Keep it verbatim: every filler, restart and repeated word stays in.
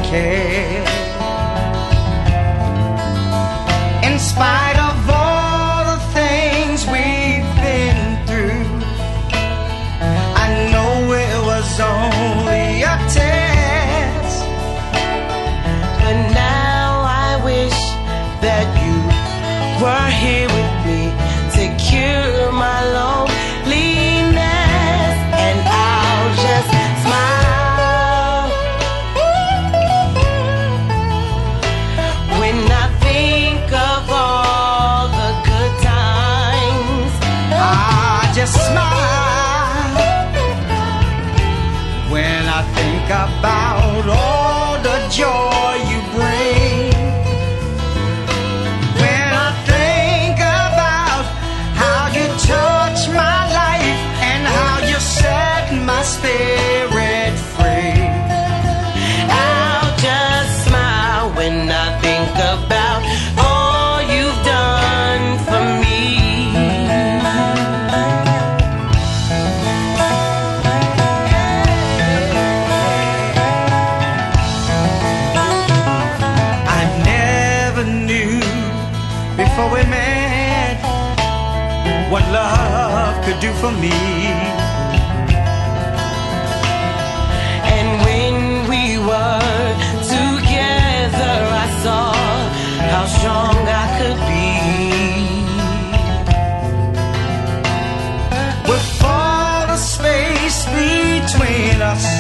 care. In spite of all the things we've been through, I know it was only a test. But now I wish that you were here with me to cure my loneliness, and I'll just smile when I think of all the good times. I just smile when I think about all the joy you bring. When I think about how you touch my life and how you set my spirit free. I'll just smile when I think about all you've done for me. I never knew before we met what love could do for me. And when we were together, I saw how strong I could be. With all the space between us,